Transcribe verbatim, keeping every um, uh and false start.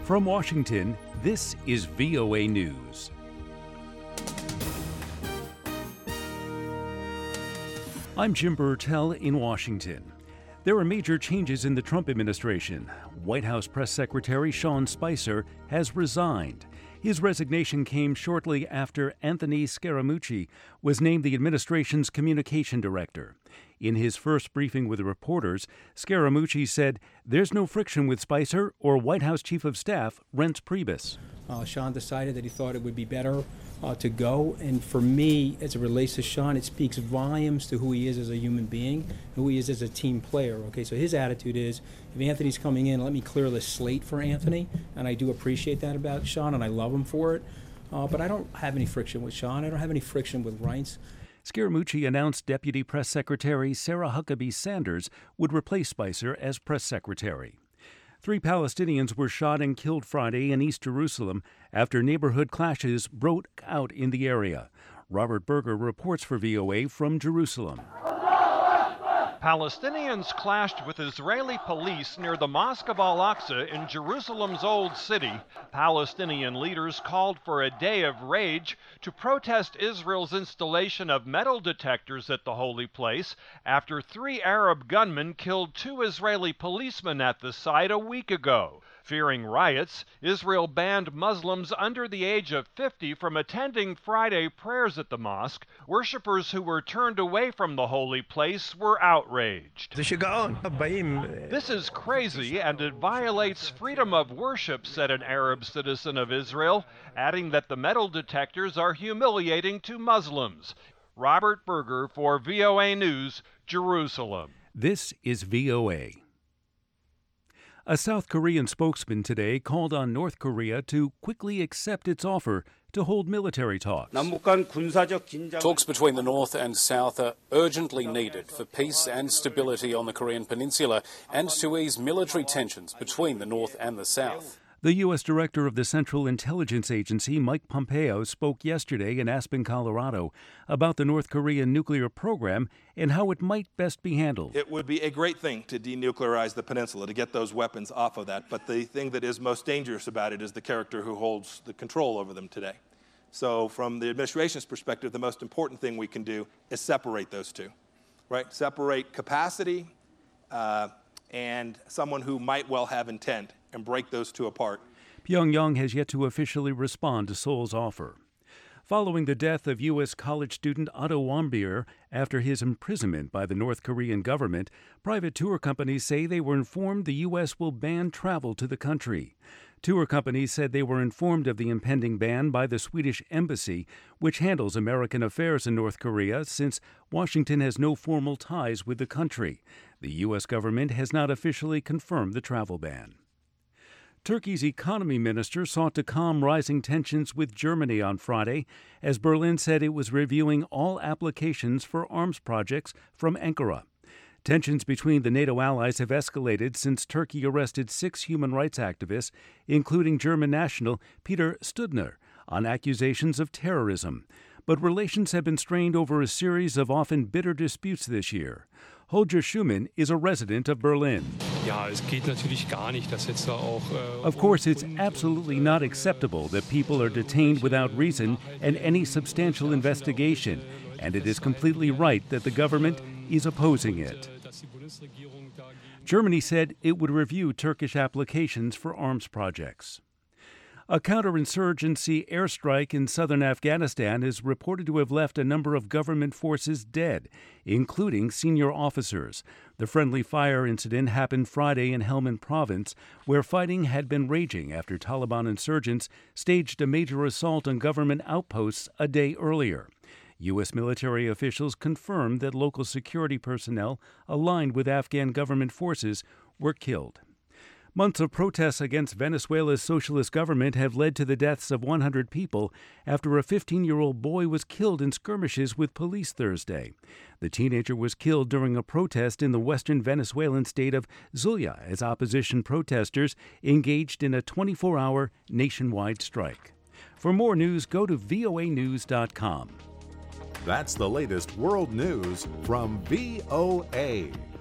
From Washington, this is V O A News. I'm Jim Burtell in Washington. There are major changes in the Trump administration. White House Press Secretary Sean Spicer has resigned. His resignation came shortly after Anthony Scaramucci was named the administration's communication director. In his first briefing with reporters, Scaramucci said there's no friction with Spicer or White House Chief of Staff Reince Priebus. Uh, Sean decided that he thought it would be better uh, to go, and for me, as it relates to Sean, it speaks volumes to who he is as a human being, who he is as a team player. Okay, so his attitude is, if Anthony's coming in, let me clear the slate for Anthony, and I do appreciate that about Sean, and I love him for it. Uh, but I don't have any friction with Sean. I don't have any friction with Reince. Scaramucci announced Deputy Press Secretary Sarah Huckabee Sanders would replace Spicer as press secretary. Three Palestinians were shot and killed Friday in East Jerusalem after neighborhood clashes broke out in the area. Robert Berger reports for V O A from Jerusalem. Palestinians clashed with Israeli police near the Mosque of Al-Aqsa in Jerusalem's Old City. Palestinian leaders called for a day of rage to protest Israel's installation of metal detectors at the holy place after three Arab gunmen killed two Israeli policemen at the site a week ago. Fearing riots, Israel banned Muslims under the age of fifty from attending Friday prayers at the mosque. Worshippers who were turned away from the holy place were outraged. This is crazy and it violates freedom of worship, said an Arab citizen of Israel, adding that the metal detectors are humiliating to Muslims. Robert Berger for V O A News, Jerusalem. This is V O A. A South Korean spokesman today called on North Korea to quickly accept its offer to hold military talks. Talks between the North and South are urgently needed for peace and stability on the Korean Peninsula and to ease military tensions between the North and the South. The U S Director of the Central Intelligence Agency, Mike Pompeo, spoke yesterday in Aspen, Colorado, about the North Korean nuclear program and how it might best be handled. It would be a great thing to denuclearize the peninsula, to get those weapons off of that, but the thing that is most dangerous about it is the character who holds the control over them today. So from the administration's perspective, the most important thing we can do is separate those two, right? Separate capacity uh, and someone who might well have intent, and break those two apart. Pyongyang has yet to officially respond to Seoul's offer. Following the death of U S college student Otto Warmbier after his imprisonment by the North Korean government, private tour companies say they were informed the U S will ban travel to the country. Tour companies said they were informed of the impending ban by the Swedish embassy, which handles American affairs in North Korea, since Washington has no formal ties with the country. The U S government has not officially confirmed the travel ban. Turkey's economy minister sought to calm rising tensions with Germany on Friday, as Berlin said it was reviewing all applications for arms projects from Ankara. Tensions between the NATO allies have escalated since Turkey arrested six human rights activists, including German national Peter Stüdner, on accusations of terrorism. But relations have been strained over a series of often bitter disputes this year. Holger Schumann is a resident of Berlin. Of course, it's absolutely not acceptable that people are detained without reason and any substantial investigation, and it is completely right that the government is opposing it. Germany said it would review Turkish applications for arms projects. A counterinsurgency airstrike in southern Afghanistan is reported to have left a number of government forces dead, including senior officers. The friendly fire incident happened Friday in Helmand Province, where fighting had been raging after Taliban insurgents staged a major assault on government outposts a day earlier. U S military officials confirmed that local security personnel aligned with Afghan government forces were killed. Months of protests against Venezuela's socialist government have led to the deaths of one hundred people after a fifteen-year-old boy was killed in skirmishes with police Thursday. The teenager was killed during a protest in the western Venezuelan state of Zulia as opposition protesters engaged in a twenty-four hour nationwide strike. For more news, go to V O A news dot com. That's the latest world news from V O A.